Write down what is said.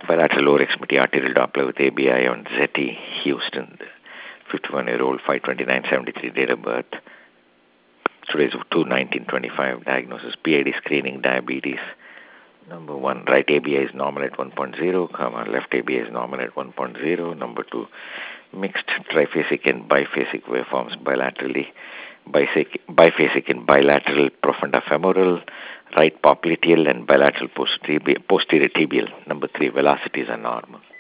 Bilateral lower extremity arterial Doppler with ABI on ZT, Houston. 51-year-old, 5/29/73 date of birth. Today's 2/19/25 diagnosis, PID screening, diabetes. Number 1, right ABI is normal at 1.0, left ABI is normal at 1.0. Number 2, mixed triphasic and biphasic waveforms bilaterally. Biphasic and bilateral profunda femoral, right popliteal and bilateral posterior tibial. Number 3, velocities are normal.